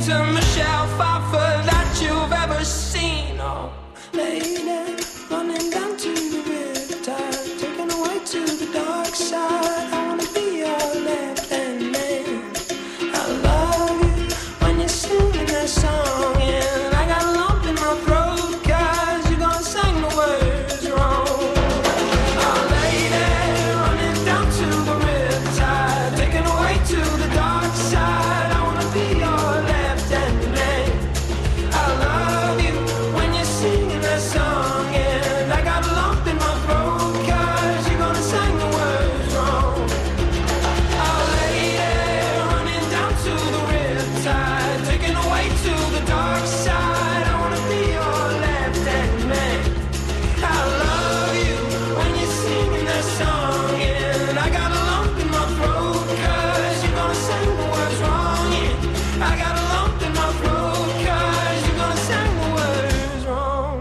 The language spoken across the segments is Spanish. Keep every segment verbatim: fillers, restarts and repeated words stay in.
to Michelle Pfeiffer that you've ever seen. Oh, lady, running down to the riptide, taken away to the dark side. I wanna be your left-hand man. I love you when you're singing that song, and I got a lump in my throat 'cause you're gonna sing the words wrong. Oh, lady, running down to the riptide, taken away to the dark side. I wanna be your left-hand man. I love you when you're singing that song, and I got a lump in my throat 'cause you're gonna sing the words wrong. Oh, lady, running down to the riptide, taken away to the dark side. I wanna be your left-hand man. I love you when you're singing that song, and I got a lump in my throat 'cause you're gonna sing the words wrong. Yeah, I got a lump in my throat 'cause you're gonna sing the words wrong.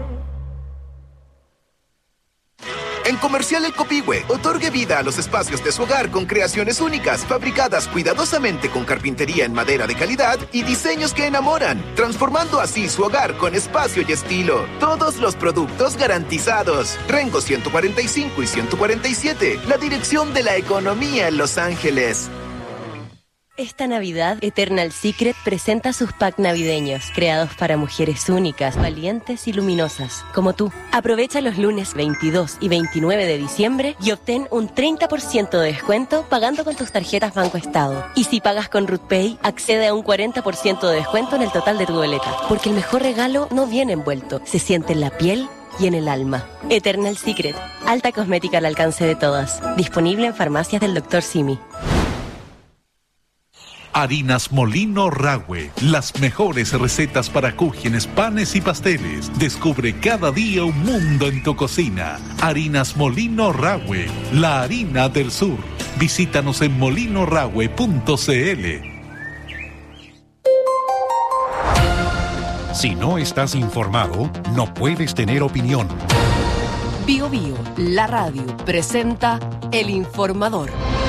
En Comercial El Copihue, otorgue vida a los espacios de su hogar con creaciones únicas, fabricadas cuidadosamente con carpintería en madera de calidad y diseños que enamoran, transformando así su hogar con espacio y estilo. Todos los productos garantizados. Rengo ciento cuarenta y cinco y ciento cuarenta y siete, la dirección de la economía en Los Ángeles. Esta Navidad, Eternal Secret presenta sus packs navideños, creados para mujeres únicas, valientes y luminosas, como tú. Aprovecha los lunes veintidós y veintinueve de diciembre y obtén un treinta por ciento de descuento pagando con tus tarjetas Banco Estado. Y si pagas con RutPay, accede a un cuarenta por ciento de descuento en el total de tu boleta. Porque el mejor regalo no viene envuelto, se siente en la piel y en el alma. Eternal Secret, alta cosmética al alcance de todas. Disponible en farmacias del doctor Simi. Harinas Molino Rahue, las mejores recetas para cúgenes, panes y pasteles. Descubre cada día un mundo en tu cocina. Harinas Molino Rahue, la harina del sur. Visítanos en molino rahue punto c l. Si no estás informado, no puedes tener opinión. Bio Bio, la radio, presenta El Informador.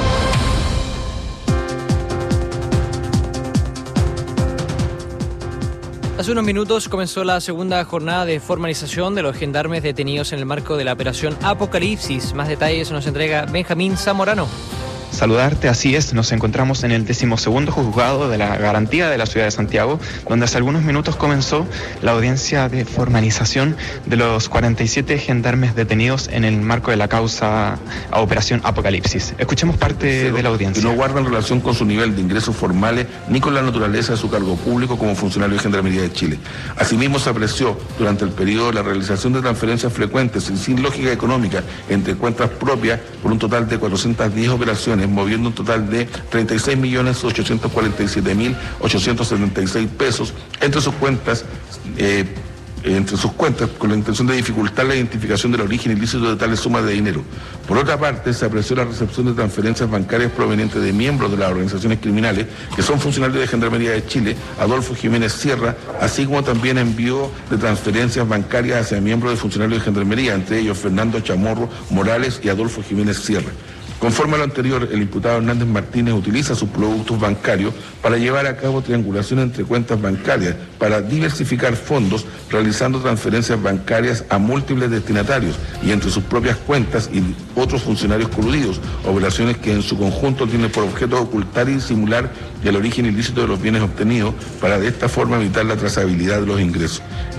Hace unos minutos comenzó la segunda jornada de formalización de los gendarmes detenidos en el marco de la operación Apocalipsis. Más detalles nos entrega Benjamín Zamorano. Saludarte, así es, nos encontramos en el decimosegundo juzgado de la garantía de la ciudad de Santiago, donde hace algunos minutos comenzó la audiencia de formalización de los cuarenta y siete gendarmes detenidos en el marco de la causa a Operación Apocalipsis. Escuchemos parte de la audiencia. Que no guardan relación con su nivel de ingresos formales ni con la naturaleza de su cargo público como funcionario de Gendarmería de Chile. Asimismo, se apreció durante el periodo la realización de transferencias frecuentes y sin lógica económica entre cuentas propias por un total de cuatrocientas diez operaciones, moviendo un total de treinta y seis millones ochocientos cuarenta y siete mil ochocientos setenta y seis pesos entre sus cuentas, eh, entre sus cuentas con la intención de dificultar la identificación del origen ilícito de tales sumas de dinero. Por otra parte, se apreció la recepción de transferencias bancarias provenientes de miembros de las organizaciones criminales que son funcionarios de Gendarmería de Chile, Adolfo Jiménez Sierra, así como también envío de transferencias bancarias hacia miembros de funcionarios de Gendarmería, entre ellos Fernando Chamorro Morales y Adolfo Jiménez Sierra. Conforme a lo anterior, el imputado Hernández Martínez utiliza sus productos bancarios para llevar a cabo triangulación entre cuentas bancarias, para diversificar fondos, realizando transferencias bancarias a múltiples destinatarios y entre sus propias cuentas y otros funcionarios coludidos, operaciones que en su conjunto tienen por objeto ocultar y disimular el origen ilícito de los bienes obtenidos, para de esta forma evitar la trazabilidad de los ingresos.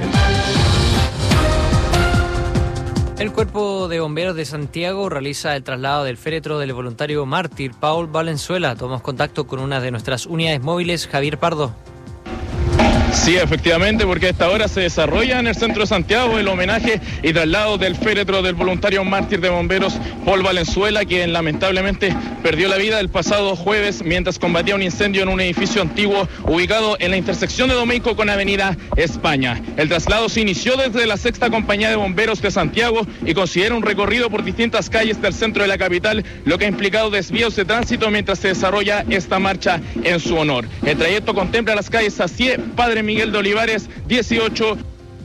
El Cuerpo de Bomberos de Santiago realiza el traslado del féretro del voluntario mártir Paul Valenzuela. Tomamos contacto con una de nuestras unidades móviles, Javier Pardo. Sí, efectivamente, porque a esta hora se desarrolla en el centro de Santiago el homenaje y traslado del féretro del voluntario mártir de bomberos Paul Valenzuela, quien lamentablemente perdió la vida el pasado jueves mientras combatía un incendio en un edificio antiguo ubicado en la intersección de Domeico con Avenida España. El traslado se inició desde la sexta compañía de bomberos de Santiago y considera un recorrido por distintas calles del centro de la capital, lo que ha implicado desvíos de tránsito mientras se desarrolla esta marcha en su honor. El trayecto contempla las calles Sacié, Padre Miguel de Olivares, dieciocho,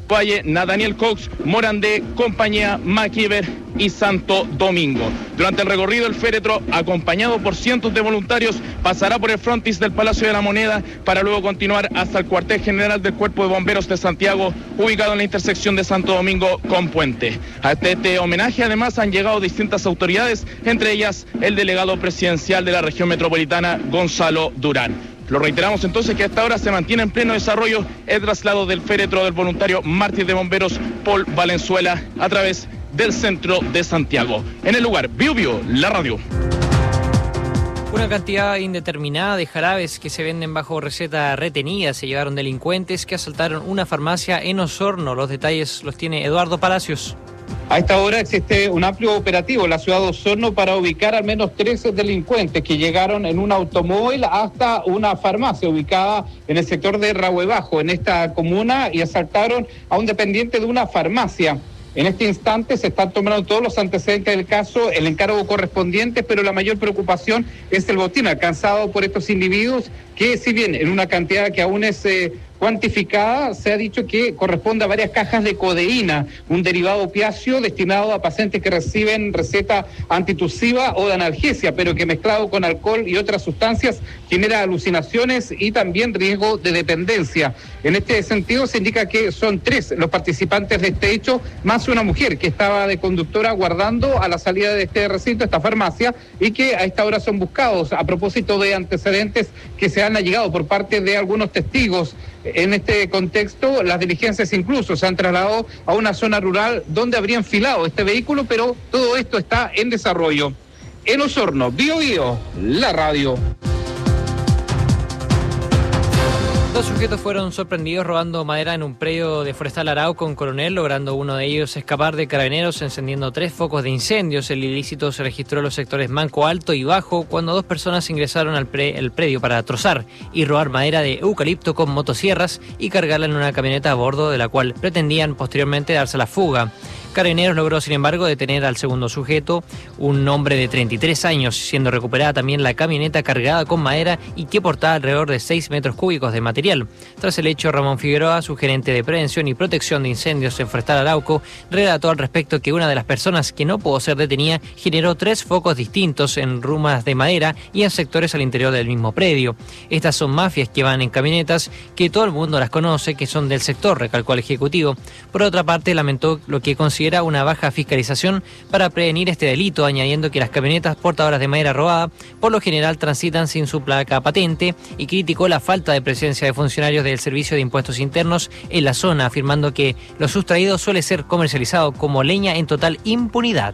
Valle, Nathaniel Cox, Morandé, Compañía, MacIver y Santo Domingo. Durante el recorrido, el féretro, acompañado por cientos de voluntarios, pasará por el frontis del Palacio de la Moneda para luego continuar hasta el cuartel general del Cuerpo de Bomberos de Santiago, ubicado en la intersección de Santo Domingo con Puente. A este, este homenaje además han llegado distintas autoridades, entre ellas el delegado presidencial de la región metropolitana, Gonzalo Durán. Lo reiteramos entonces que a esta hora se mantiene en pleno desarrollo el traslado del féretro del voluntario mártir de bomberos Paul Valenzuela a través del centro de Santiago. En el lugar, Biu Biu, la radio. Una cantidad indeterminada de jarabes que se venden bajo receta retenida se llevaron delincuentes que asaltaron una farmacia en Osorno. Los detalles los tiene Eduardo Palacios. A esta hora existe un amplio operativo en la ciudad de Osorno para ubicar al menos trece delincuentes que llegaron en un automóvil hasta una farmacia ubicada en el sector de Rahue Bajo, en esta comuna, y asaltaron a un dependiente de una farmacia. En este instante se están tomando todos los antecedentes del caso, el encargo correspondiente, pero la mayor preocupación es el botín alcanzado por estos individuos, que si bien en una cantidad que aún es eh, cuantificada, se ha dicho que corresponde a varias cajas de codeína, un derivado opiáceo destinado a pacientes que reciben receta antitusiva o de analgesia, pero que mezclado con alcohol y otras sustancias genera alucinaciones y también riesgo de dependencia. En este sentido se indica que son tres los participantes de este hecho, más una mujer que estaba de conductora aguardando a la salida de este recinto, esta farmacia, y que a esta hora son buscados a propósito de antecedentes que se han allegado por parte de algunos testigos. En este contexto, las diligencias incluso se han trasladado a una zona rural donde habría enfilado este vehículo, pero todo esto está en desarrollo. En Osorno, Biu Biu, la radio. Dos sujetos fueron sorprendidos robando madera en un predio de Forestal Arauco en Coronel, logrando uno de ellos escapar de carabineros, encendiendo tres focos de incendios. El ilícito se registró en los sectores Manco Alto y Bajo, cuando dos personas ingresaron al pre- el predio para trozar y robar madera de eucalipto con motosierras y cargarla en una camioneta a bordo, de la cual pretendían posteriormente darse la fuga. Carabineros logró, sin embargo, detener al segundo sujeto, un hombre de treinta y tres años, siendo recuperada también la camioneta cargada con madera y que portaba alrededor de seis metros cúbicos de material. Tras el hecho, Ramón Figueroa, su gerente de prevención y protección de incendios en Forestal Arauco, relató al respecto que una de las personas que no pudo ser detenida generó tres focos distintos en rumas de madera y en sectores al interior del mismo predio. Estas son mafias que van en camionetas, que todo el mundo las conoce, que son del sector, recalcó el ejecutivo. Por otra parte, lamentó lo que consideró una baja fiscalización para prevenir este delito, añadiendo que las camionetas portadoras de madera robada por lo general transitan sin su placa patente, y criticó la falta de presencia de funcionarios del Servicio de Impuestos Internos en la zona, afirmando que lo sustraído suele ser comercializado como leña en total impunidad.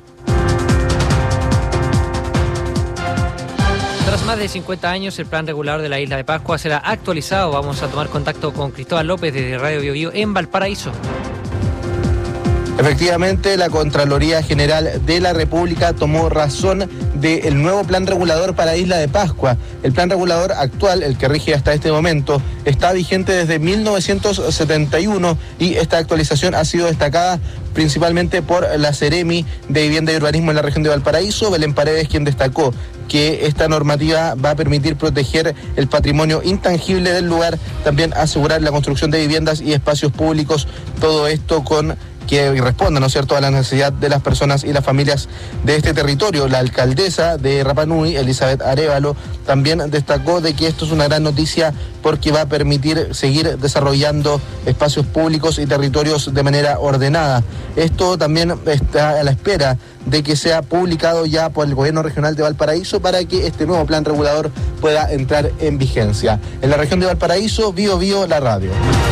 Tras más de cincuenta años, el plan regulador de la isla de Pascua será actualizado. Vamos a tomar contacto con Cristóbal López desde Radio Biu Biu en Valparaíso. Efectivamente, la Contraloría General de la República tomó razón del nuevo plan regulador para Isla de Pascua. El plan regulador actual, el que rige hasta este momento, está vigente desde mil novecientos setenta y uno y esta actualización ha sido destacada principalmente por la Seremi de Vivienda y Urbanismo en la región de Valparaíso, Belén Paredes, quien destacó que esta normativa va a permitir proteger el patrimonio intangible del lugar, también asegurar la construcción de viviendas y espacios públicos, todo esto con que responda, ¿no es cierto?, a la necesidad de las personas y las familias de este territorio. La alcaldesa de Rapa Nui, Elizabeth Arévalo, también destacó de que esto es una gran noticia porque va a permitir seguir desarrollando espacios públicos y territorios de manera ordenada. Esto también está a la espera de que sea publicado ya por el Gobierno Regional de Valparaíso para que este nuevo plan regulador pueda entrar en vigencia. En la región de Valparaíso, Biu Biu, la radio.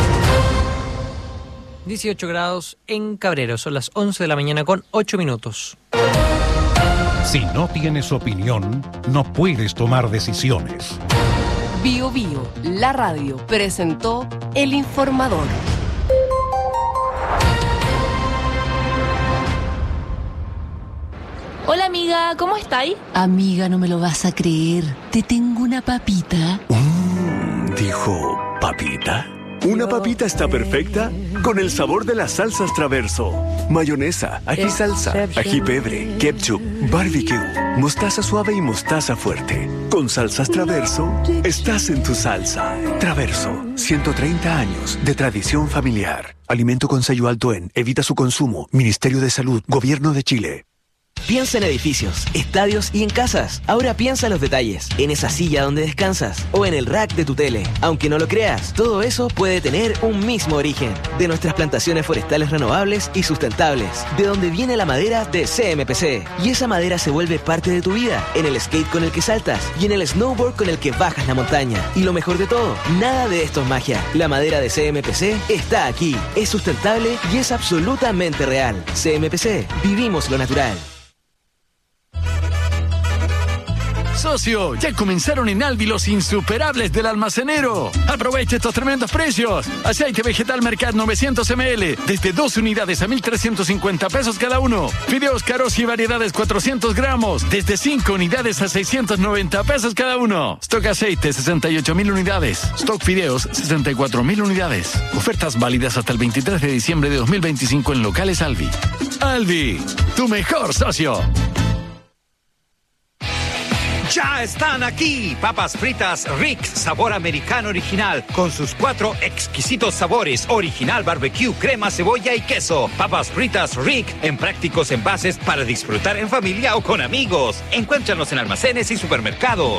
dieciocho grados en Cabrero, son las once de la mañana con ocho minutos. Si no tienes opinión, no puedes tomar decisiones. Biu Biu, la radio, presentó El Informador. Hola amiga, ¿cómo estáis? Amiga, no me lo vas a creer. Te tengo una papita. Mm, dijo, ¿papita? Una papita está perfecta con el sabor de las salsas Traverso. Mayonesa, ají salsa, ají pebre, ketchup, barbecue, mostaza suave y mostaza fuerte. Con salsas Traverso, estás en tu salsa. Traverso, ciento treinta años de tradición familiar. Alimento con sello alto en. Evita su consumo. Ministerio de Salud. Gobierno de Chile. Piensa en edificios, estadios y en casas. Ahora piensa en los detalles, en esa silla donde descansas o en el rack de tu tele. Aunque no lo creas, todo eso puede tener un mismo origen. De nuestras plantaciones forestales renovables y sustentables. De donde viene la madera de C M P C. Y esa madera se vuelve parte de tu vida. En el skate con el que saltas y en el snowboard con el que bajas la montaña. Y lo mejor de todo, nada de esto es magia. La madera de C M P C está aquí. Es sustentable y es absolutamente real. C M P C, vivimos lo natural. Socio, ya comenzaron en Alvi los insuperables del almacenero. Aprovecha estos tremendos precios. Aceite vegetal Mercat novecientos mililitros, desde dos unidades a mil trescientos cincuenta pesos cada uno. Fideos Caros y variedades cuatrocientos gramos, desde cinco unidades a seiscientos noventa pesos cada uno. Stock aceite sesenta y ocho mil unidades. Stock fideos sesenta y cuatro mil unidades. Ofertas válidas hasta el veintitrés de diciembre de dos mil veinticinco en locales Alvi. Alvi, tu mejor socio. Ya están aquí, papas fritas Rick, sabor americano original, con sus cuatro exquisitos sabores, original barbecue, crema, cebolla y queso. Papas fritas Rick, en prácticos envases para disfrutar en familia o con amigos. Encuéntranos en almacenes y supermercados.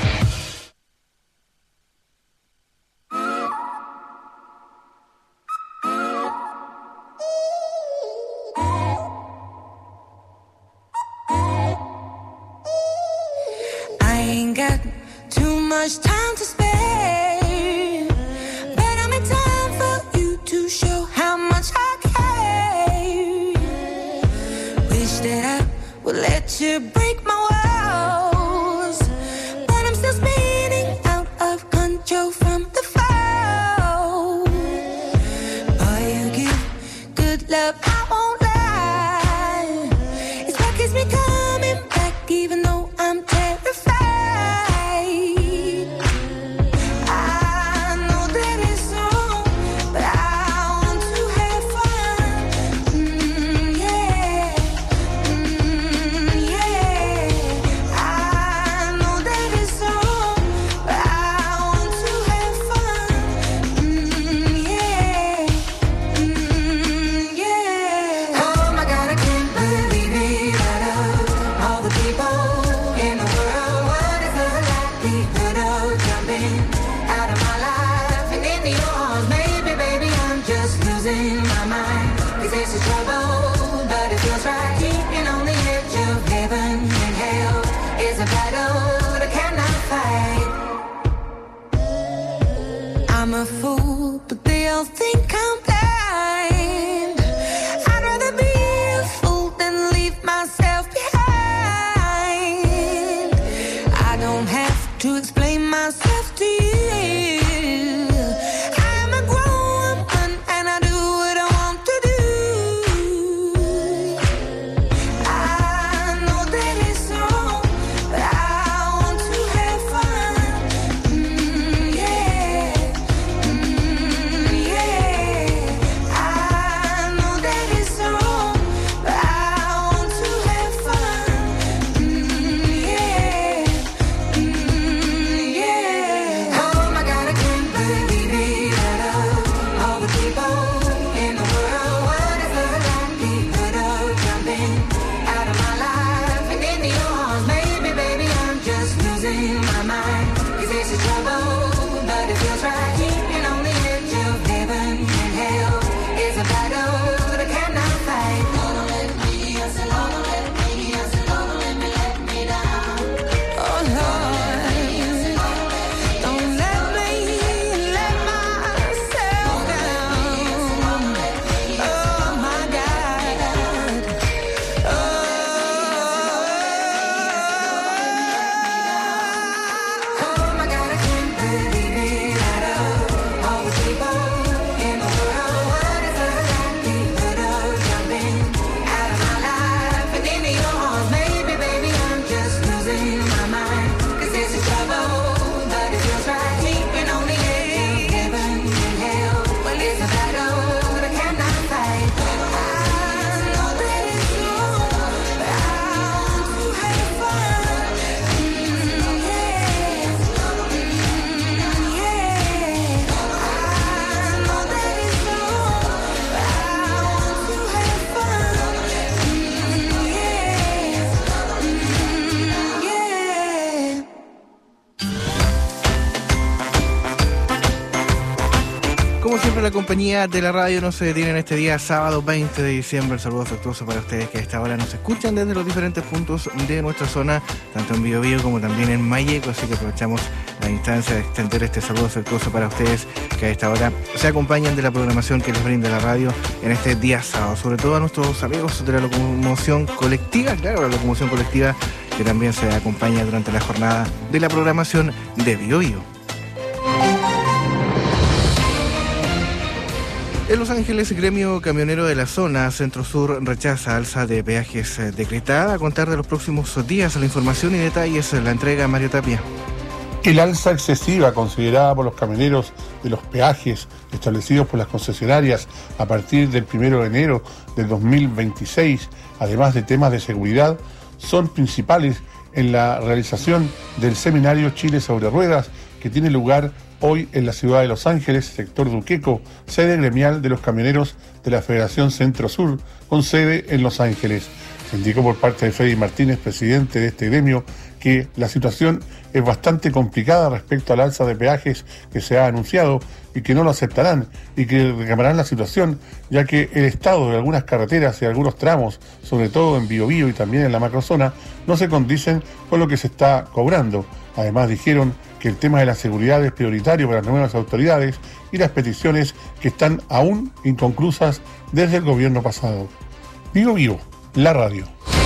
Much time to spare, but I'm in time for you to show how much I care. Wish that I would let you break my walls, but I'm still spinning out of control from the fall. Boy, you give good love, I won't lie. It's what keeps me coming back, even though I'm terrified. I'm a fool, but they all think I'm blind. I'd rather be a fool than leave myself behind. I don't have to explain myself to you. I'm a grown woman and I do what I want to do. I know that it's wrong, but I want to have fun. Mm, yeah. Mm, yeah. Como siempre, la compañía de la radio no se detiene en este día, sábado veinte de diciembre. El saludo afectuoso para ustedes que a esta hora nos escuchan desde los diferentes puntos de nuestra zona, tanto en Biobío como también en Malleco, así que aprovechamos la instancia de extender este saludo afectuoso para ustedes que a esta hora se acompañan de la programación que les brinda la radio en este día sábado, sobre todo a nuestros amigos de la locomoción colectiva, claro, la locomoción colectiva que también se acompaña durante la jornada de la programación de Biobío. En Los Ángeles, gremio camionero de la zona Centro Sur rechaza alza de peajes decretada. A contar de los próximos días, la información y detalles la entrega Mario Tapia. El alza excesiva considerada por los camioneros de los peajes establecidos por las concesionarias a partir del primero de enero del dos mil veintiséis, además de temas de seguridad, son principales en la realización del seminario Chile sobre Ruedas, que tiene lugar hoy en la ciudad de Los Ángeles, sector Duqueco, sede gremial de los camioneros de la Federación Centro Sur, con sede en Los Ángeles. Se indicó por parte de Freddy Martínez, presidente de este gremio, que la situación es bastante complicada respecto al alza de peajes que se ha anunciado y que no lo aceptarán y que reclamarán la situación, ya que el estado de algunas carreteras y algunos tramos, sobre todo en Biobío y también en la macrozona, no se condicen con lo que se está cobrando. Además, dijeron que el tema de la seguridad es prioritario para las nuevas autoridades y las peticiones que están aún inconclusas desde el gobierno pasado. Biobío, la radio.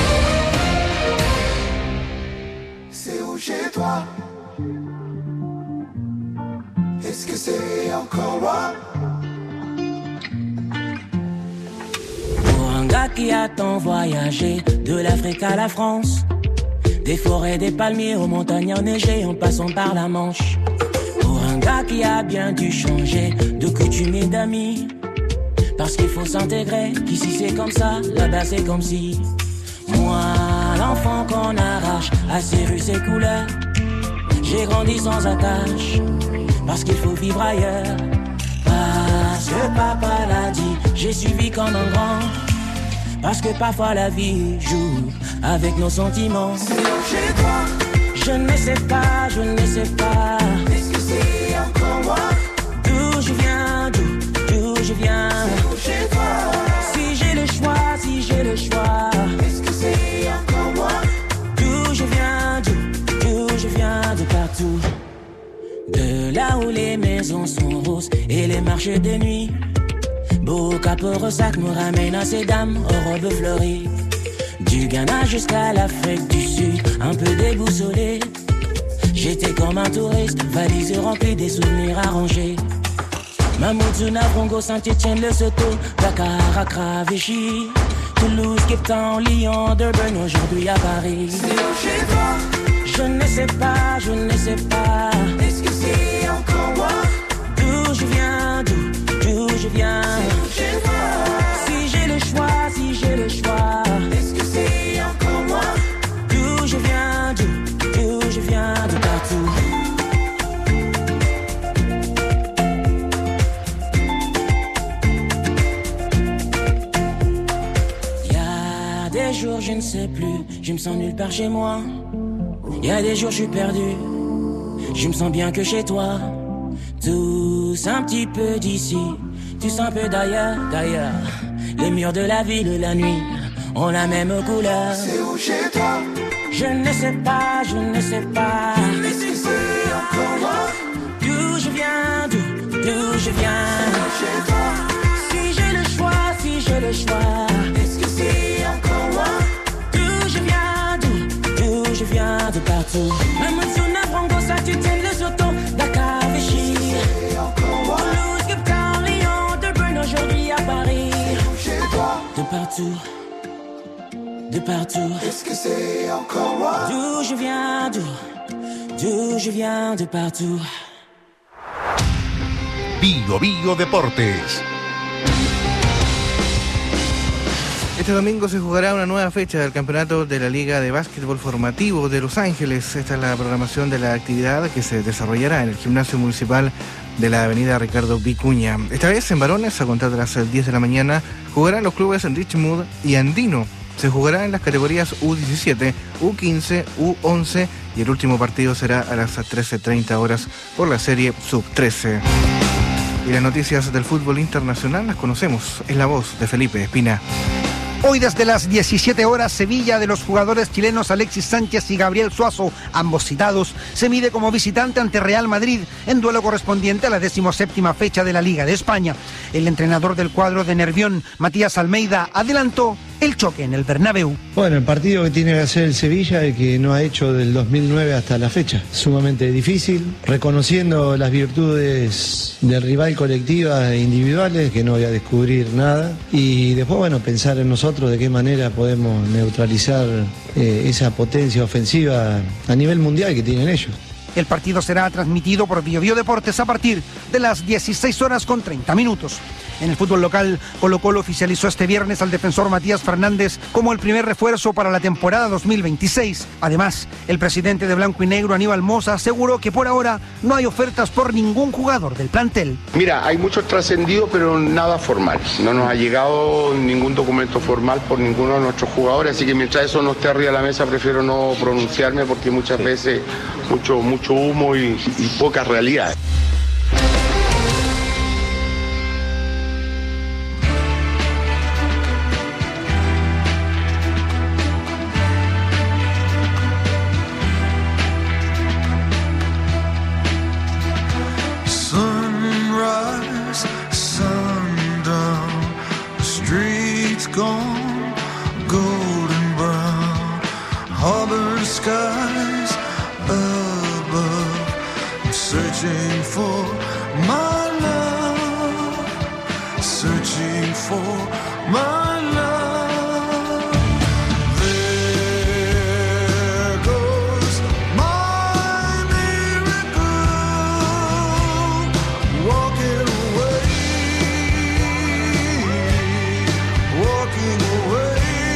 Pour un gars qui a tant voyagé de l'Afrique à la France, des forêts, des palmiers aux montagnes enneigées en passant par la Manche. Pour un gars qui a bien dû changer de coutumes et d'amis, parce qu'il faut s'intégrer, qu'ici c'est comme ça, là-bas c'est comme si. Moi, l'enfant qu'on arrache à ses rues, ses couleurs, j'ai grandi sans attache, parce qu'il faut vivre ailleurs. Parce que papa l'a dit, j'ai suivi comme un grand. Parce que parfois la vie joue avec nos sentiments. Chez toi, je ne sais pas, je ne sais pas. Est-ce que c'est encore moi? D'où je viens, d'où, d'où je viens. Chez toi, si j'ai le choix, si j'ai le choix. Est-ce que c'est encore moi? D'où je viens, d'où, d'où je viens, de partout. De là où les maisons sont roses et les marchés de nuit. Beau capot ressac me ramène à ces dames aux robes fleuries. Du Ghana jusqu'à l'Afrique du Sud, un peu déboussolé. J'étais comme un touriste, valise remplie des souvenirs arrangés. Mamoudzou, Congo, Saint-Etienne, Lesotho, Dakar, Accra, Vichy, Toulouse, Cape Town, Lyon, Durban, aujourd'hui à Paris. C'est chez toi, je ne sais pas, je ne sais pas. Est-ce que c'est encore moi? D'où je viens, d'où, d'où je viens. Chez toi, si j'ai le choix, si j'ai le choix. Est-ce que c'est encore moi? D'où je viens, d'où, d'où je viens, de partout. Y'a des jours je ne sais plus, je me sens nulle part chez moi. Y'a des jours je suis perdu, je me sens bien que chez toi. Tous un petit peu d'ici, tous un peu d'ailleurs, d'ailleurs. Les murs de la ville, la nuit, ont la même couleur. C'est où chez toi? Je ne sais pas, je ne sais pas. Est-ce que c'est encore moi? D'où je viens, d'où, d'où je viens. Chez toi, si j'ai le choix, si j'ai le choix. Est-ce que c'est encore moi? D'où je viens, d'où, d'où je viens, de partout. Même si on a Congo, ça tu tiens les autos, Dakar, Vichy. Toulouse, Cape Town, Lyon, Durban, aujourd'hui à Paris. Chez toi, de partout, de partout. Est-ce que c'est encore moi? D'où je viens, d'où, d'où je viens, de partout. Bio Bio Deportes. Este domingo se jugará una nueva fecha del campeonato de la Liga de Básquetbol Formativo de Los Ángeles. Esta es la programación de la actividad que se desarrollará en el gimnasio municipal de la avenida Ricardo Vicuña. Esta vez en varones, a contar de las diez de la mañana, jugarán los clubes en Richmond y Andino. Se jugará en las categorías U diecisiete, U quince, U once y el último partido será a las trece treinta horas por la serie sub trece. Y las noticias del fútbol internacional las conocemos. Es la voz de Felipe Espina. Hoy desde las diecisiete horas, Sevilla de los jugadores chilenos Alexis Sánchez y Gabriel Suazo, ambos citados, se mide como visitante ante Real Madrid en duelo correspondiente a la decimoséptima fecha de la Liga de España. El entrenador del cuadro de Nervión, Matías Almeida, adelantó el choque en el Bernabéu. Bueno, el partido que tiene que hacer el Sevilla y que no ha hecho del dos mil nueve hasta la fecha. Sumamente difícil, reconociendo las virtudes del rival colectivas e individuales, que no voy a descubrir nada. Y después, bueno, pensar en nosotros de qué manera podemos neutralizar eh, esa potencia ofensiva a nivel mundial que tienen ellos. El partido será transmitido por BioBio Deportes a partir de las dieciséis horas con treinta minutos. En el fútbol local, Colo-Colo oficializó este viernes al defensor Matías Fernández como el primer refuerzo para la temporada dos mil veintiséis. Además, el presidente de Blanco y Negro, Aníbal Mosa, aseguró que por ahora no hay ofertas por ningún jugador del plantel. Mira, hay muchos trascendidos, pero nada formal. No nos ha llegado ningún documento formal por ninguno de nuestros jugadores, así que mientras eso no esté arriba de la mesa, prefiero no pronunciarme porque muchas veces mucho, mucho humo y, y poca realidad. Gone, golden brown, harbor skies above. I'm searching for my love, searching for my love. There goes my miracle, walking away. Walking away,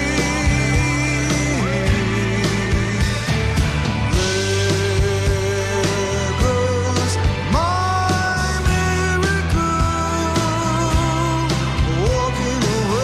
there goes my miracle. Walking away.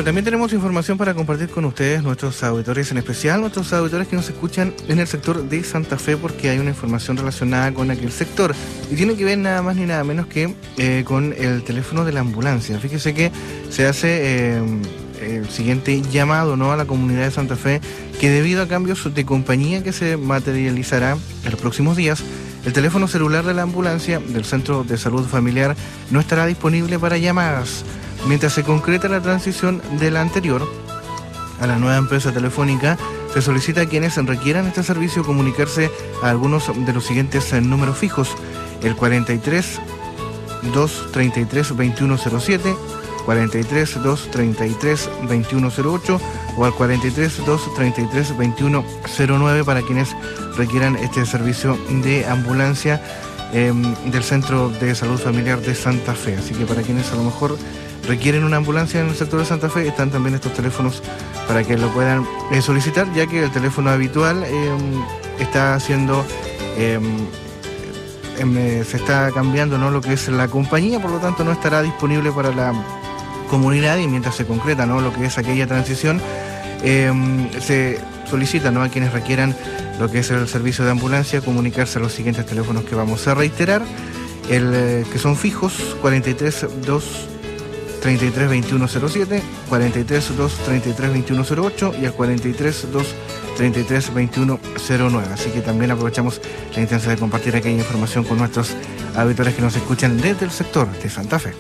Bueno, también tenemos información para compartir con ustedes, nuestros auditores, en especial nuestros auditores que nos escuchan en el sector de Santa Fe, porque hay una información relacionada con aquel sector y tiene que ver nada más ni nada menos que eh, con el teléfono de la ambulancia. Fíjese que se hace eh, el siguiente llamado, ¿no?, a la comunidad de Santa Fe, que debido a cambios de compañía que se materializará en los próximos días, el teléfono celular de la ambulancia del Centro de Salud Familiar no estará disponible para llamadas. Mientras se concreta la transición de la anterior a la nueva empresa telefónica, se solicita a quienes requieran este servicio comunicarse a algunos de los siguientes números fijos: el cuarenta y tres, doscientos treinta y tres, veintiuno cero siete, cuarenta y tres, doscientos treinta y tres, veintiuno cero ocho o al cuarenta y tres, doscientos treinta y tres, veintiuno cero nueve para quienes requieran este servicio de ambulancia eh, del Centro de Salud Familiar de Santa Fe. Así que para quienes a lo mejor requieren una ambulancia en el sector de Santa Fe, están también estos teléfonos para que lo puedan eh, solicitar, ya que el teléfono habitual eh, está haciendo... Eh, eh, se está cambiando, ¿no?, lo que es la compañía, por lo tanto no estará disponible para la comunidad, y mientras se concreta, ¿no?, lo que es aquella transición, eh, se solicita, ¿no?, a quienes requieran lo que es el servicio de ambulancia comunicarse a los siguientes teléfonos que vamos a reiterar, el eh, que son fijos: cuarenta y tres, doscientos treinta y tres, veintiuno cero siete, cuarenta y tres, doscientos treinta y tres, veintiuno cero ocho y el cuarenta y tres, doscientos treinta y tres, veintiuno cero nueve. Así que también aprovechamos la instancia de compartir aquella información con nuestros auditores que nos escuchan desde el sector de Santa Fe.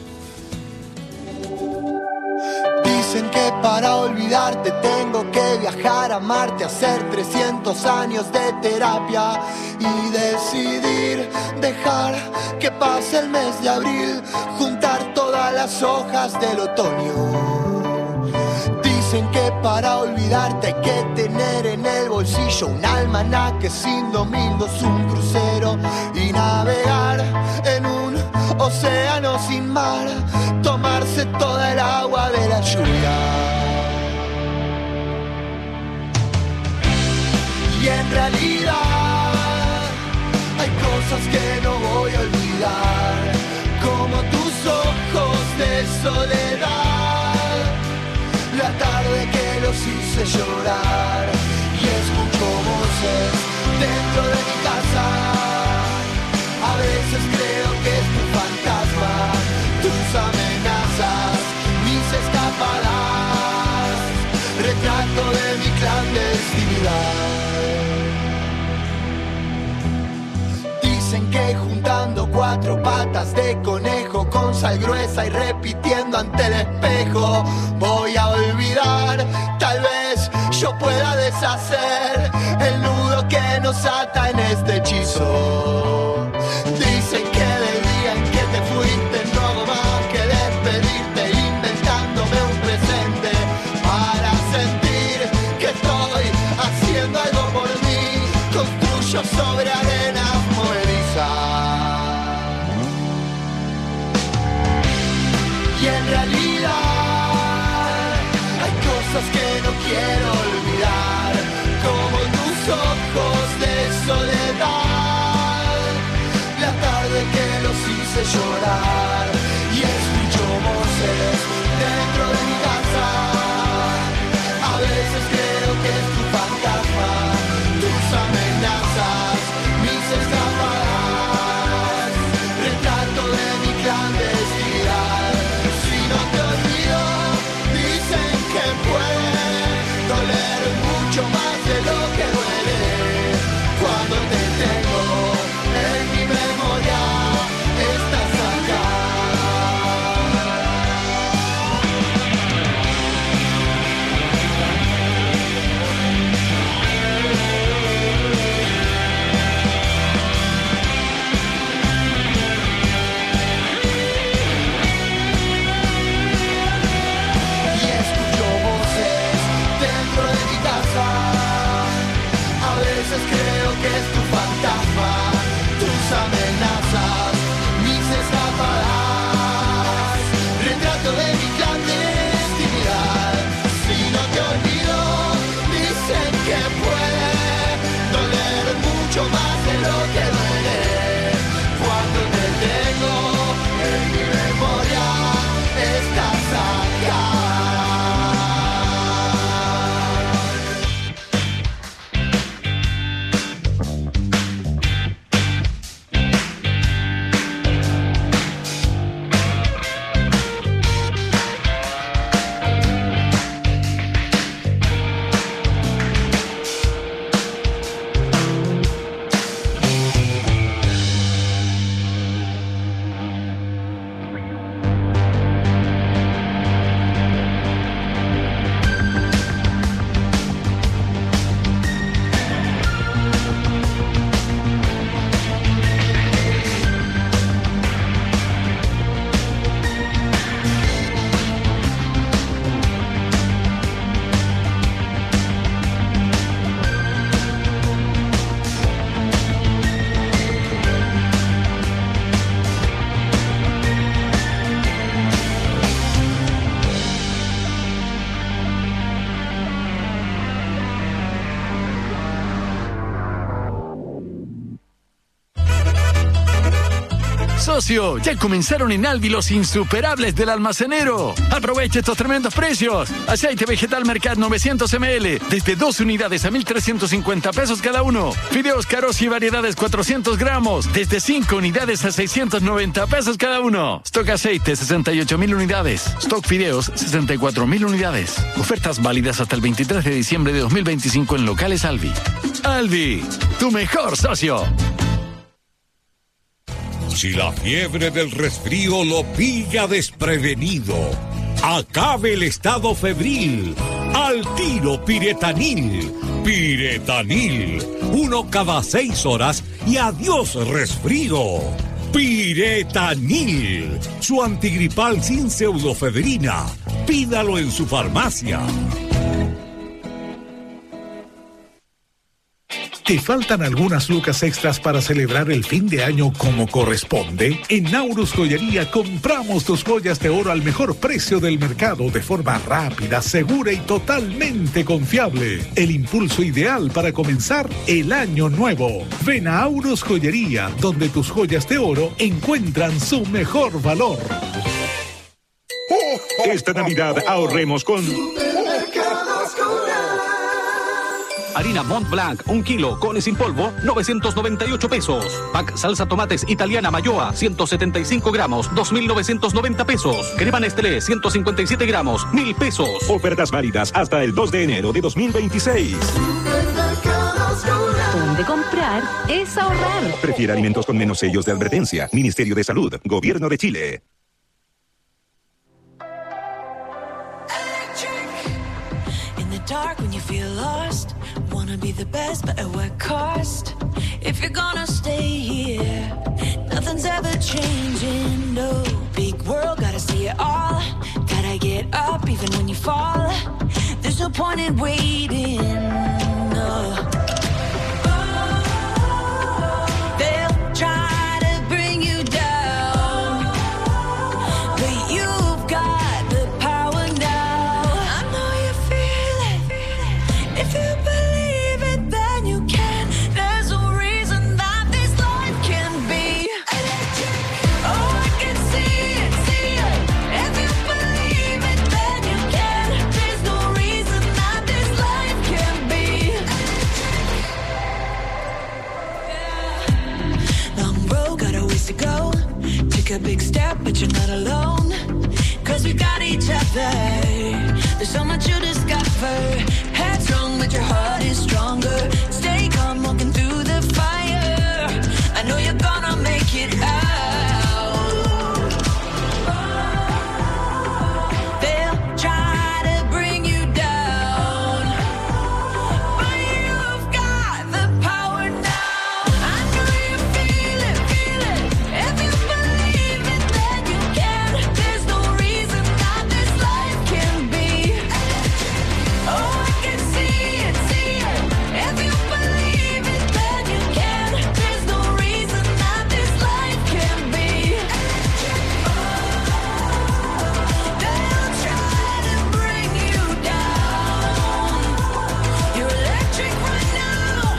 Dicen que para olvidarte tengo que viajar a Marte, hacer trescientos años de terapia y decidir dejar que pase el mes de abril, juntar todas las hojas del otoño. Dicen que para olvidarte hay que tener en el bolsillo un almanaque sin domingos, un crucero y navegar en un océano sin mar, tomarse toda el agua de la lluvia. Y en realidad hay cosas que no voy a olvidar, como tus ojos de soledad, la tarde que los hice llorar, y escucho voces dentro de mi casa. A veces creo que es tu fantasma, tus amenazas, mis escapadas, retrato de mi clandestinidad. Dicen que juntando cuatro patas de conejo con sal gruesa y repitiendo ante el espejo voy a olvidar. Tal vez yo pueda deshacer el nudo que nos ata en este hechizo. Dicen que del día en que te fuiste no hago más que despedirte, inventándome un presente para sentir que estoy haciendo algo por mí. Construyo sobre arenas movedizas. Y en realidad hay cosas que no quiero olvidar, como tus ojos de soledad, la tarde que los hice llorar, y escucho voces dentro de mi casa. A veces creo que es tu fantasma, tus amenazas, mis escapadas, retrato de mi clandestinidad. Si no te olvido, dicen que puede doler mucho más de lo que duele cuando te tengo en mi memoria. Estás acá. Y escucho voces dentro de mi casa. A veces creo que es tu fantasma, tus amenazas, mis escapadas, retrato de mi clandestinidad. Si no te olvido, dicen que puede doler mucho más de lo que duele cuando te tengo en mi memoria. Estás acá. Socio, ya comenzaron en Alvi los insuperables del almacenero. Aprovecha estos tremendos precios. Aceite vegetal Mercat novecientos mililitros, desde dos unidades a mil trescientos cincuenta pesos cada uno. Fideos Caros y variedades cuatrocientos gramos, desde cinco unidades a seiscientos noventa pesos cada uno. Stock aceite sesenta y ocho mil unidades. Stock fideos sesenta y cuatro mil unidades. Ofertas válidas hasta el veintitrés de diciembre de dos mil veinticinco en locales Alvi. Alvi, tu mejor socio. Si la fiebre del resfrío lo pilla desprevenido, acabe el estado febril. Al tiro Piretanil. Piretanil. Uno cada seis horas y adiós resfrío. Piretanil. Su antigripal sin pseudofebrina. Pídalo en su farmacia. ¿Te faltan algunas lucas extras para celebrar el fin de año como corresponde? En Naurus Joyería compramos tus joyas de oro al mejor precio del mercado de forma rápida, segura y totalmente confiable. El impulso ideal para comenzar el año nuevo. Ven a Naurus Joyería, donde tus joyas de oro encuentran su mejor valor. Esta Navidad ahorremos con... Harina Mont Blanc, un kilo, cones sin polvo, novecientos noventa y ocho pesos. Pack salsa tomates italiana Mayoa, ciento setenta y cinco gramos, dos mil novecientos noventa pesos. Crema Nestlé, ciento cincuenta y siete gramos, mil pesos. Ofertas válidas hasta el dos de enero de dos mil veintiséis. Donde comprar es ahorrar. Prefiere alimentos con menos sellos de advertencia. Ministerio de Salud, Gobierno de Chile. Dark when you feel lost, wanna be the best but at what cost? If you're gonna stay here, nothing's ever changing, no. Big world, gotta see it all, gotta get up even when you fall. There's no point in waiting, no. They'll try to bring you down, but you've got the power now. I know you feel it. If you believe it, then you can. There's no reason that this life can be electric. Oh, I can see it, see it. If you believe it, then you can. There's no reason that this life can be electric. Yeah. Long road, got a ways to go. Take a big step, but you're not alone. Cause we got each other. There's so much you discover. Headstrong, but your heart is stronger. Stay calm, walking through the fire. I know you're gonna make it out. They'll try to bring you down, but you've got the power now. I know you feel it, feel it. If you believe it, then you can. There's no reason that this life can be electric. Oh, I can see it, see it. If you believe it, then you can. There's no reason that this life can be electric. They'll try to bring you down. You're electric right now,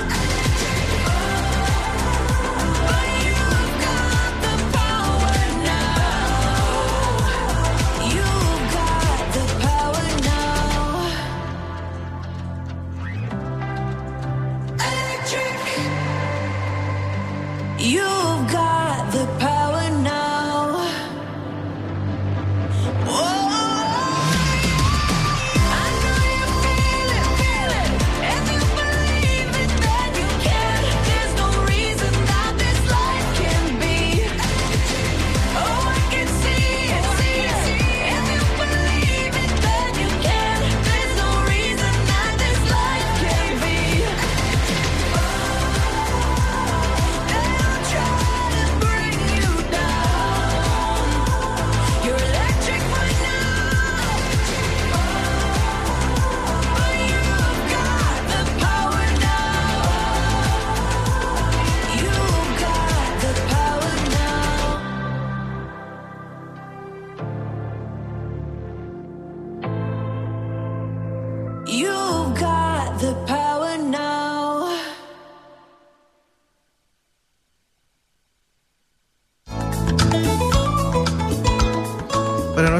but you've got the power now. You've got the power now. Electric. You've got the power now. Whoa. I know you feel it, feel it. If you believe it, then you can. There's no reason that this life can be electric. Oh, I can see it, see it. If you believe it, then you can. There's no reason that this life can be electric. They'll try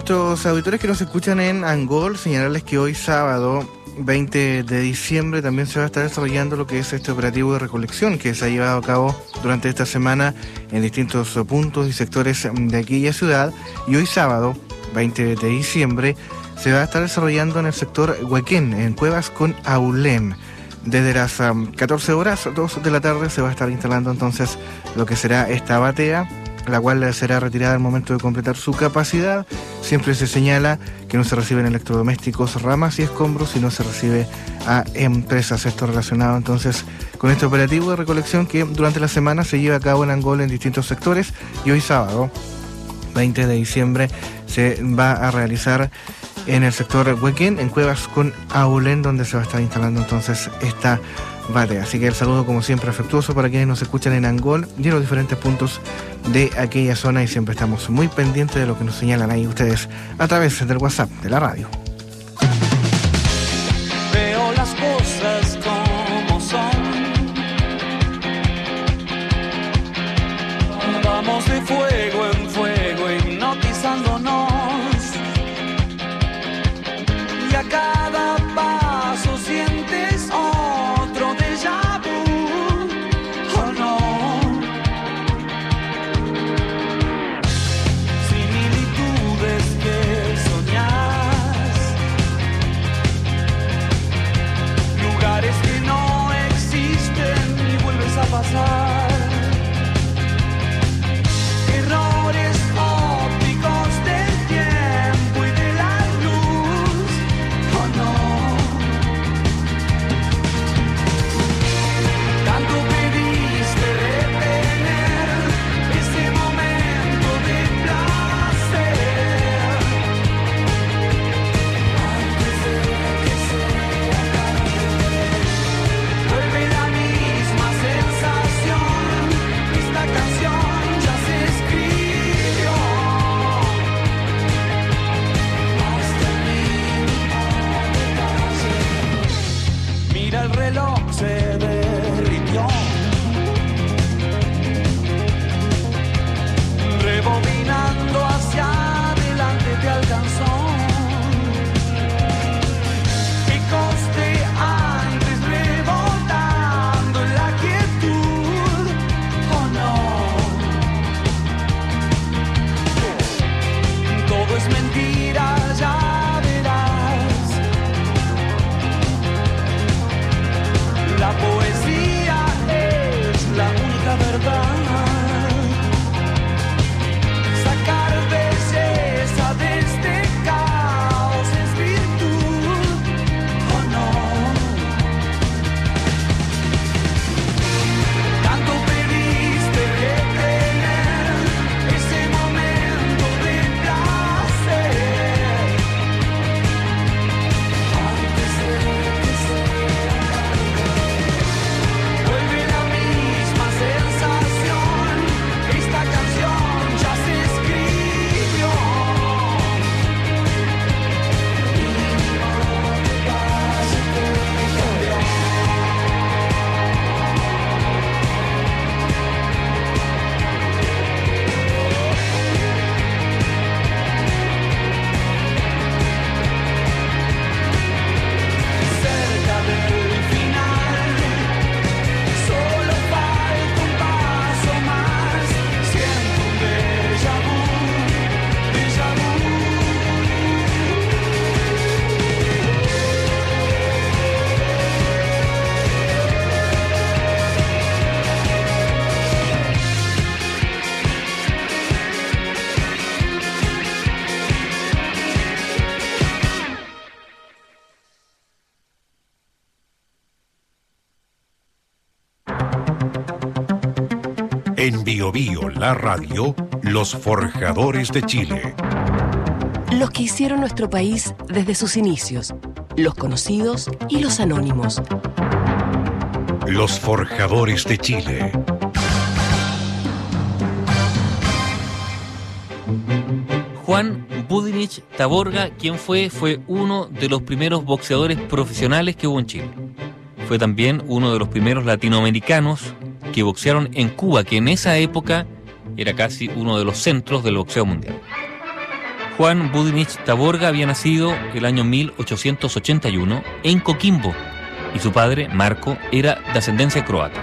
nuestros auditores que nos escuchan en Angol, señalarles que hoy sábado veinte de diciembre también se va a estar desarrollando lo que es este operativo de recolección que se ha llevado a cabo durante esta semana en distintos puntos y sectores de aquella ciudad, y hoy sábado veinte de diciembre se va a estar desarrollando en el sector Huequén, en Cuevas con Aulén. Desde las um, catorce horas, dos de la tarde, se va a estar instalando entonces lo que será esta batea, la cual será retirada al momento de completar su capacidad. Siempre se señala que no se reciben electrodomésticos, ramas y escombros, y no se recibe a empresas. Esto relacionado entonces con este operativo de recolección que durante la semana se lleva a cabo en Angola en distintos sectores, y hoy sábado veinte de diciembre se va a realizar en el sector Huequén, en Cuevas con Aulén, donde se va a estar instalando entonces esta batea. Así que el saludo, como siempre, afectuoso para quienes nos escuchan en Angol y en los diferentes puntos de aquella zona, y siempre estamos muy pendientes de lo que nos señalan ahí ustedes a través del WhatsApp de la radio. Veo las cosas como son. Vamos de fuego en fuego, hipnotizándonos. Y a cada paso sientes otro déjà vu, ¿o no? Similitudes que soñás, lugares que no existen y vuelves a pasar. Errores ópticos del tiempo y de la luz, ¿o no? Tanto pediste retener ese momento de placer antes de que se acabe. Vuelve la misma sensación, esta canción ya se escribió hasta el mínimo detalle. Mira, el reloj se derritió, rebobinando hacia adelante te alcanzó. Picoste antes rebotando en la quietud, ¿o no? Todo es mentira, ya verás. La poesía es la única verdad. Sacar belleza de este caos es virtud, ¿o no? Tanto pediste retener ese momento de placer antes de que se acabe. Vuelve la misma sensación, esta canción ya se escribió. Mínimo detalle que cambió. Cerca del final, solo falta un paso más. Siento un déjà vu, déjà vu. En Bio Bio, la radio, los forjadores de Chile. Los que hicieron nuestro país desde sus inicios, los conocidos y los anónimos. Los forjadores de Chile. Juan Budinich Taborga, ¿quién fue? Fue uno de los primeros boxeadores profesionales que hubo en Chile. Fue también uno de los primeros latinoamericanos que boxearon en Cuba, que en esa época era casi uno de los centros del boxeo mundial. Juan Budinich Taborga había nacido el año mil ochocientos ochenta y uno en Coquimbo y su padre, Marco, era de ascendencia croata.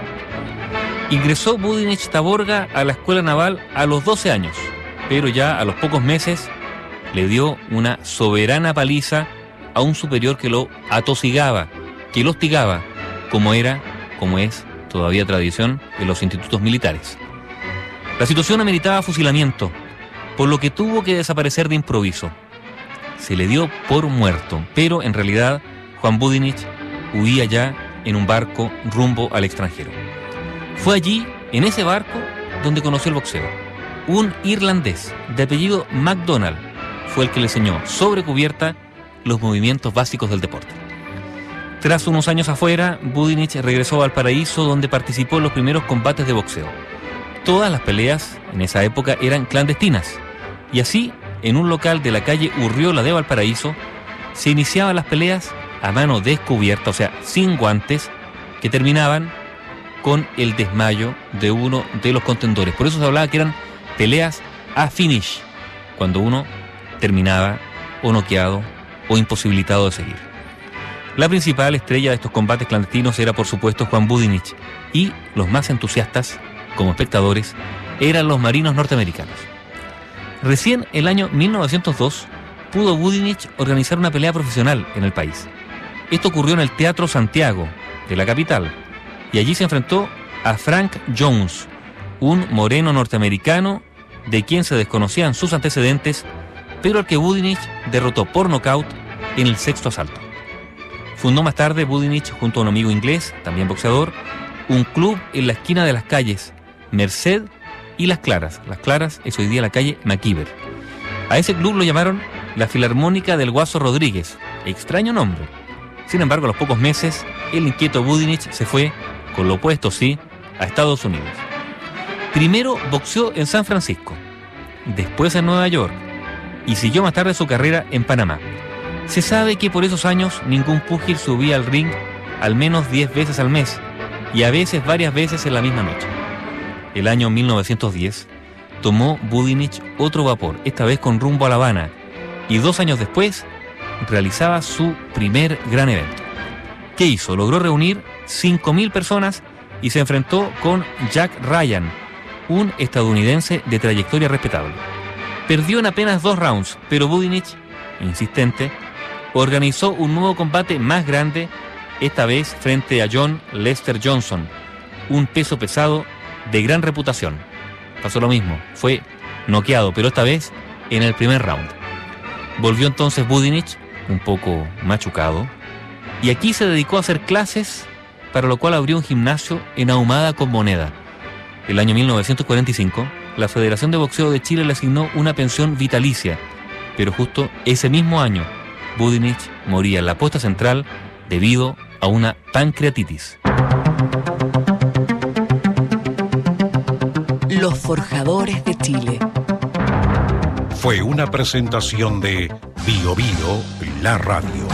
Ingresó Budinich Taborga a la escuela naval a los doce años, pero ya a los pocos meses le dio una soberana paliza a un superior que lo atosigaba, que lo hostigaba, como era, como es todavía tradición en los institutos militares. La situación ameritaba fusilamiento, por lo que tuvo que desaparecer de improviso. Se le dio por muerto, pero en realidad Juan Budinich huía ya en un barco rumbo al extranjero. Fue allí, en ese barco, donde conoció el boxeo. Un irlandés de apellido MacDonald fue el que le enseñó sobre cubierta los movimientos básicos del deporte. Tras unos años afuera, Budinich regresó a Valparaíso, donde participó en los primeros combates de boxeo. Todas las peleas en esa época eran clandestinas, y así, en un local de la calle Urriola de Valparaíso, se iniciaban las peleas a mano descubierta, o sea, sin guantes, que terminaban con el desmayo de uno de los contendores. Por eso se hablaba que eran peleas a finish, cuando uno terminaba o noqueado o imposibilitado de seguir. La principal estrella de estos combates clandestinos era, por supuesto, Juan Budinich, y los más entusiastas, como espectadores, eran los marinos norteamericanos. Recién el año mil novecientos dos pudo Budinich organizar una pelea profesional en el país. Esto ocurrió en el Teatro Santiago, de la capital, y allí se enfrentó a Frank Jones, un moreno norteamericano de quien se desconocían sus antecedentes, pero al que Budinich derrotó por nocaut en el sexto asalto. Fundó más tarde Budinich, junto a un amigo inglés, también boxeador, un club en la esquina de las calles Merced y Las Claras. Las Claras es hoy día la calle McKeever. A ese club lo llamaron la Filarmónica del Guaso Rodríguez. Extraño nombre. Sin embargo, a los pocos meses, el inquieto Budinich se fue, con lo opuesto sí, a Estados Unidos. Primero boxeó en San Francisco, después en Nueva York, y siguió más tarde su carrera en Panamá. Se sabe que por esos años ningún púgil subía al ring al menos diez veces al mes, y a veces varias veces en la misma noche. El año mil novecientos diez tomó Budinich otro vapor, esta vez con rumbo a La Habana, y dos años después realizaba su primer gran evento. ¿Qué hizo? Logró reunir cinco mil personas y se enfrentó con Jack Ryan, un estadounidense de trayectoria respetable. Perdió en apenas dos rounds, pero Budinich, insistente, organizó un nuevo combate más grande, esta vez frente a John Lester Johnson, un peso pesado de gran reputación. Pasó lo mismo, fue noqueado, pero esta vez en el primer round. Volvió entonces Budinich, un poco machucado, y aquí se dedicó a hacer clases, para lo cual abrió un gimnasio en Ahumada con Moneda. El año mil novecientos cuarenta y cinco, la Federación de Boxeo de Chile le asignó una pensión vitalicia, pero justo ese mismo año, Budinich moría en la puesta central debido a una pancreatitis. Los Forjadores de Chile. Fue una presentación de Bio Bio, la radio.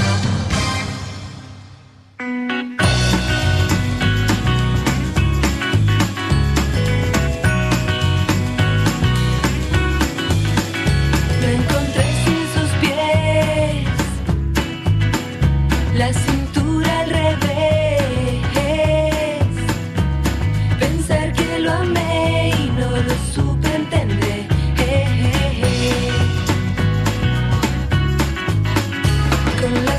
Me encontré sin sus pies, la cintura al revés, pensar que lo amé y no lo supe entender. Con la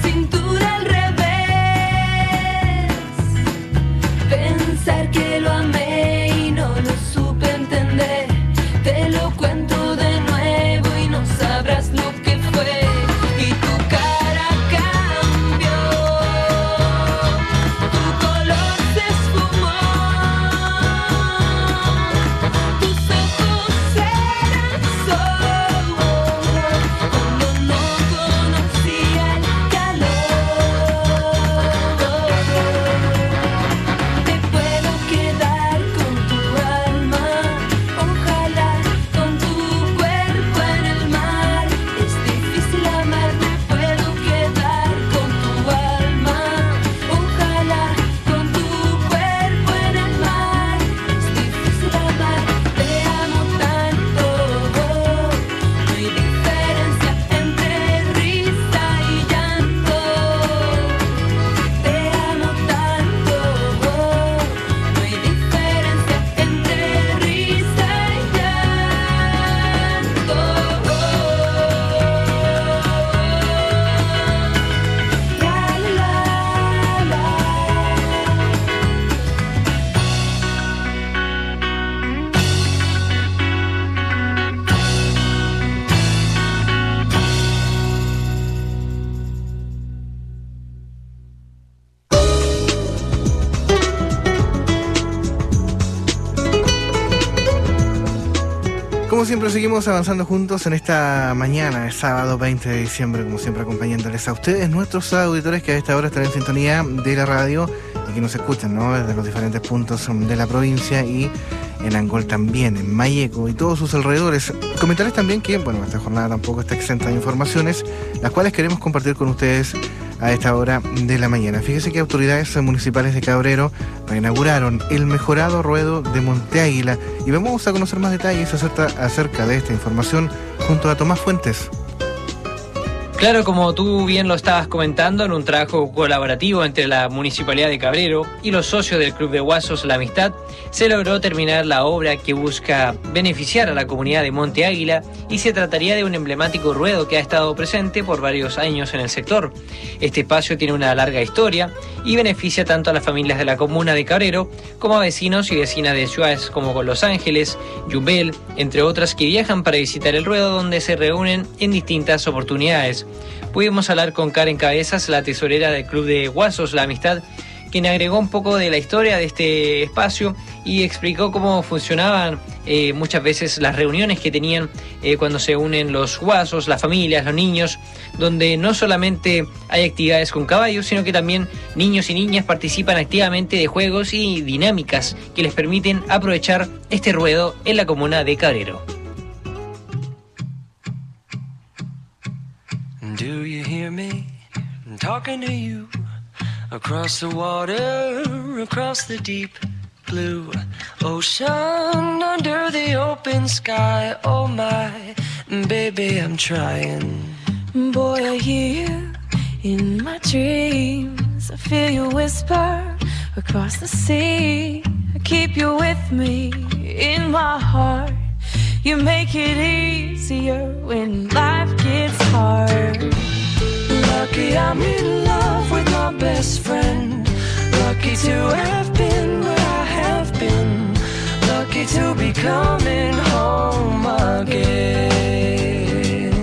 cintura al revés. Pensar que lo amé y no lo supe entender. Te lo cuento de nuevo y no sabrás lo que fue. Y tu cara cambió, tu color se esfumó, tus ojos eran solo cuando no conocía el calor. Te puedo quedar con tu alma, ojalá con tu cuerpo en el mar. Es difícil amar, me puedo quedar con tu alma, ojalá con tu cuerpo en el mar. Es difícil amar, te amo tanto, no hay diferencia entre risa y llanto. Te amo tanto, no hay diferencia entre risa y llanto. Como siempre seguimos avanzando juntos en esta mañana, el sábado veinte de diciembre, como siempre acompañándoles a ustedes, nuestros auditores que a esta hora están en sintonía de la radio y que nos escuchan, ¿no?, desde los diferentes puntos de la provincia y en Angol también, en Mayeco y todos sus alrededores. Comentarles también que, bueno, esta jornada tampoco está exenta de informaciones, las cuales queremos compartir con ustedes a esta hora de la mañana. Fíjese que autoridades municipales de Cabrero reinauguraron el mejorado ruedo de Monte Águila y vamos a conocer más detalles acerca, acerca de esta información junto a Tomás Fuentes. Claro, como tú bien lo estabas comentando, en un trabajo colaborativo entre la Municipalidad de Cabrero y los socios del Club de Guasos La Amistad, se logró terminar la obra que busca beneficiar a la comunidad de Monte Águila y se trataría de un emblemático ruedo que ha estado presente por varios años en el sector. Este espacio tiene una larga historia y beneficia tanto a las familias de la comuna de Cabrero como a vecinos y vecinas de ciudades como Los Ángeles, Yumbel, entre otras que viajan para visitar el ruedo, donde se reúnen en distintas oportunidades. Pudimos hablar con Karen Cabezas, la tesorera del Club de Guasos La Amistad, quien agregó un poco de la historia de este espacio y explicó cómo funcionaban eh, muchas veces las reuniones que tenían eh, cuando se unen los guasos, las familias, los niños, donde no solamente hay actividades con caballos, sino que también niños y niñas participan activamente de juegos y dinámicas que les permiten aprovechar este ruedo en la comuna de Cabrero. Do you hear me talking to you? Across the water, across the deep blue ocean, under the open sky. Oh my, baby, I'm trying. Boy, I hear you in my dreams. I feel you whisper across the sea. I keep you with me in my heart. You make it easier when life gets hard. Lucky I'm in love with my best friend. Lucky to have been where I have been. Lucky to be coming home again.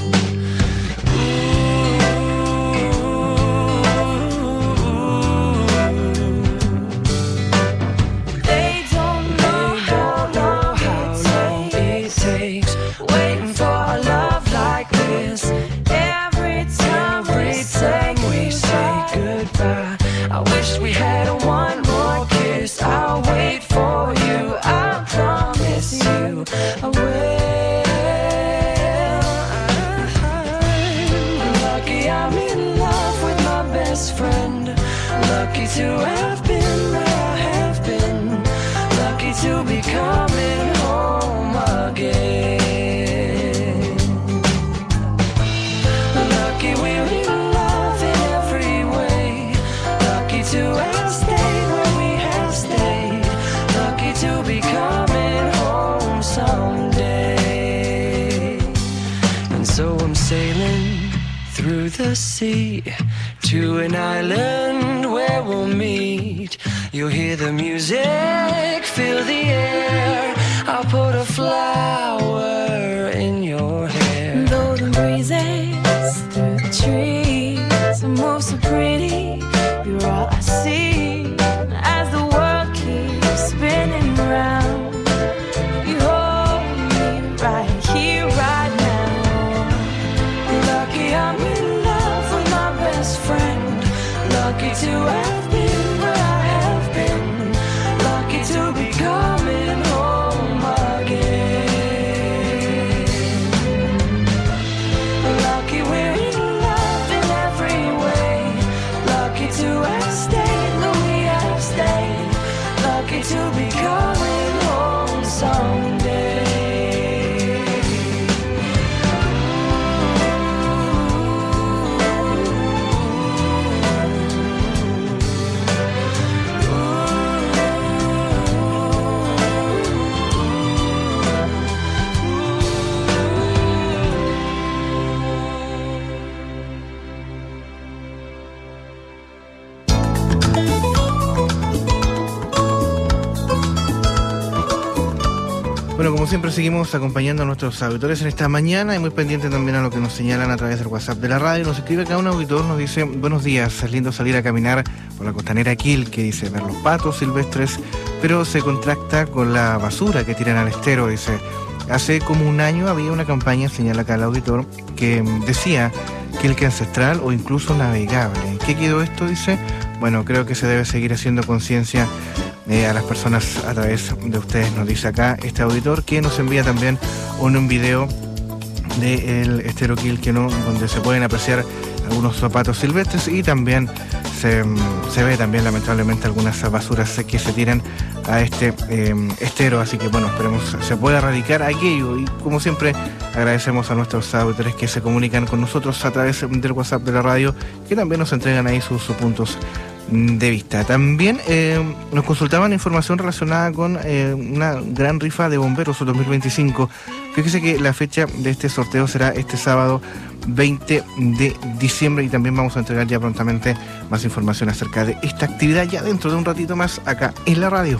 They don't know how long it takes waiting for a love like this. Every time we sing, we say goodbye. I wish we had one more kiss. I'll wait for you. I promise you I will. I'm lucky I'm in love with my best friend. Lucky to have been where I have been. Lucky to be coming home again. Lucky we're in love in every way. Lucky to have stayed where we have stayed. Lucky to be coming home someday. And so I'm sailing through the sea, to an island where we'll meet. You'll hear the music, feel the air. I'll put a flower in your hair. Golden breezes through the trees move so pretty. You're all I see as the world keeps spinning round. You hold me right here, right now. Lucky I'm in love with my best friend. Lucky to have been where I have been. Lucky to be coming home again. Lucky we're in love in every way. Lucky to have stayed where we have stayed. Lucky to be coming home someday. Bueno, como siempre seguimos acompañando a nuestros auditores en esta mañana y muy pendiente también a lo que nos señalan a través del WhatsApp de la radio. Nos escribe acá un auditor, nos dice: buenos días, es lindo salir a caminar por la costanera Quil, que dice ver los patos silvestres, pero se contrasta con la basura que tiran al estero. Dice, hace como un año había una campaña, señala acá el auditor, que decía que el que ancestral o incluso navegable. ¿Qué quedó esto? Dice, bueno, creo que se debe seguir haciendo conciencia Eh, a las personas a través de ustedes, nos dice acá este auditor, que nos envía también un, un video del estero Quil, que no, donde se pueden apreciar algunos zapatos silvestres y también se, se ve también lamentablemente algunas basuras que se tiran a este eh, estero, así que bueno, esperemos se pueda erradicar aquello. Y como siempre agradecemos a nuestros auditores que se comunican con nosotros a través del WhatsApp de la radio, que también nos entregan ahí sus, sus puntos de vista. También eh, nos consultaban información relacionada con eh, una gran rifa de bomberos dos mil veinticinco. Fíjese que la fecha de este sorteo será este sábado veinte de diciembre y también vamos a entregar ya prontamente más información acerca de esta actividad ya dentro de un ratito más acá en la radio.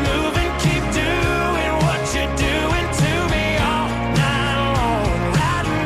Riding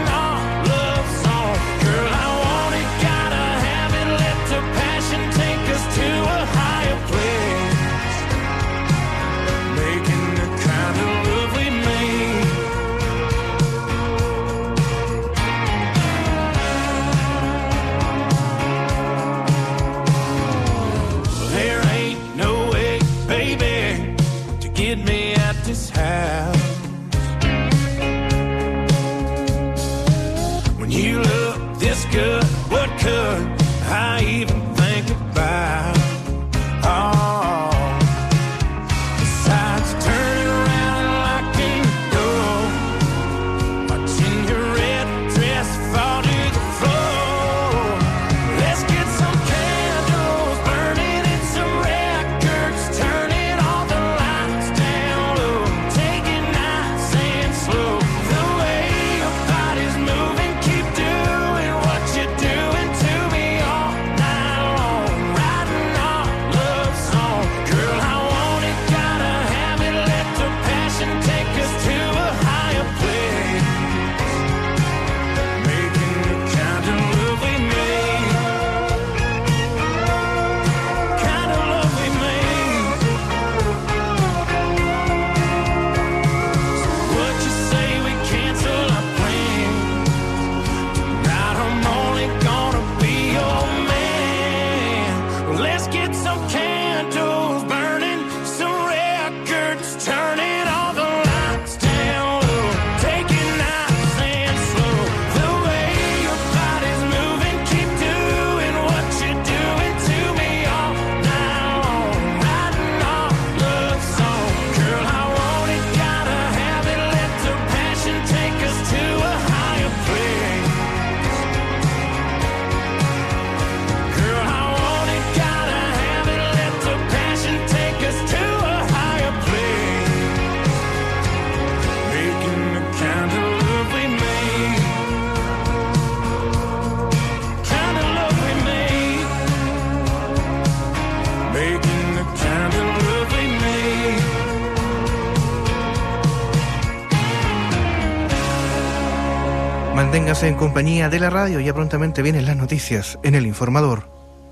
Manténgase en compañía de la radio, ya prontamente vienen las noticias en El Informador.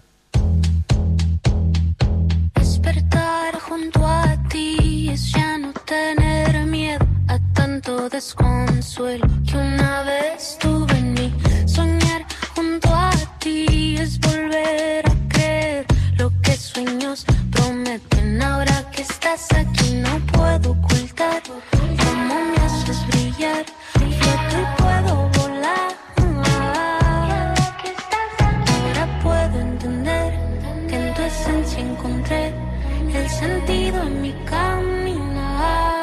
Despertar junto a ti es ya no tener miedo a tanto desconsuelo que una vez tuve en mí. Soñar junto a ti es volver a creer lo que sueños prometen. Ahora que estás aquí no puedo ocultar cómo me haces brillar. Floto y puedo volar. Ahora puedo entender que en tu esencia encontré el sentido en mi caminar.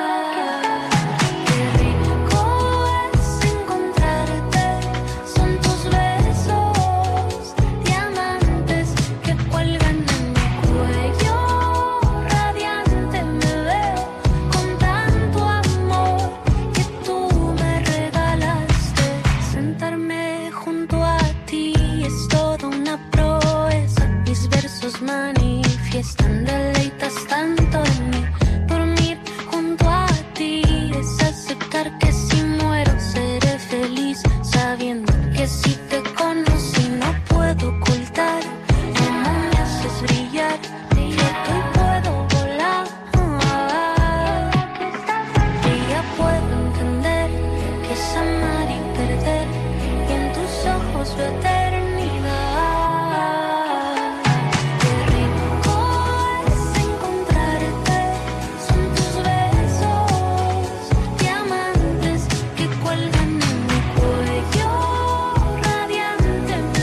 Qué rico es encontrarte, son tus besos, diamantes que cuelgan en mi cuello. Radiante me veo con tanto amor que tú me regalaste. Sentarme junto a ti es toda una proeza, mis versos manifiestan del